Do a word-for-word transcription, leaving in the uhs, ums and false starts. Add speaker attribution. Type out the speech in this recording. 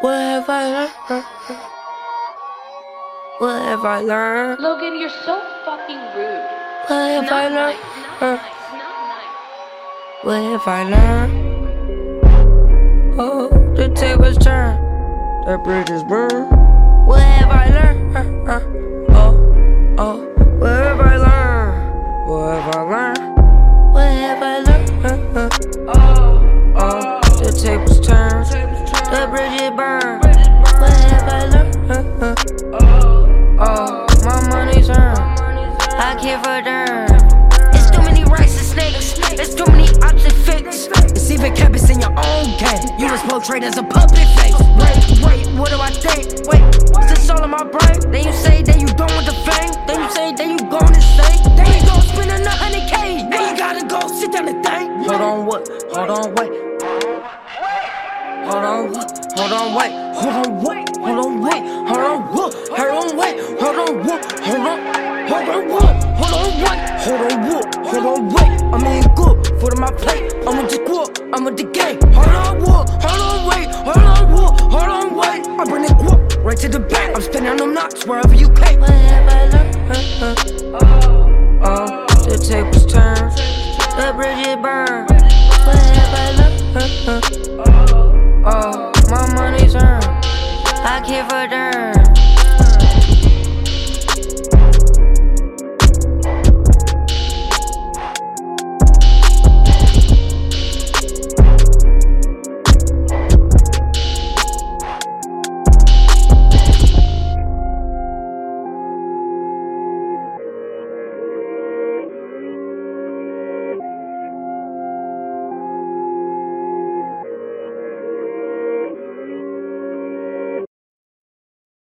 Speaker 1: What have I learned? What have I learned?
Speaker 2: Logan, you're so fucking rude.
Speaker 1: What have I
Speaker 2: Not
Speaker 1: learned?
Speaker 2: nice, not nice, not nice.
Speaker 1: What have I learned? Oh, the tables turn, the bridges burn. What have I learned? Oh, oh, what have I learned? What have I learned? What have I learned? Oh, oh, the tables turn, the bridges burn. What have I learned? Oh, my money's earned. I care for them. It's too many rice and snakes. It's too many ops and fakes.
Speaker 3: It's even campus in your own game. You was portrayed as a public face.
Speaker 1: Wait, wait, what do I think? Wait, is this all in my brain? Then you say that you done with the fame. Then you say that you gonna stay.
Speaker 3: Then you gon' spend a hundred K. Now you gotta go sit down and think.
Speaker 1: Hold on, what? Hold on, wait. Hold on, what? Hold on, wait. Hold on, wait. Hold on, wait. Hold on, what? Hold on, wait. Hold on, what? Hold on. Hold on, what? Hold on, wait. Hold on, what? Hold on, wait. I'm in good. Foot on my plate. I'm with the guap. I'm with the game. Hold on, what? Hold on, wait. Hold on, what? Hold on, wait. I bring the guap right to the bank. I'm spending them knots wherever you pay.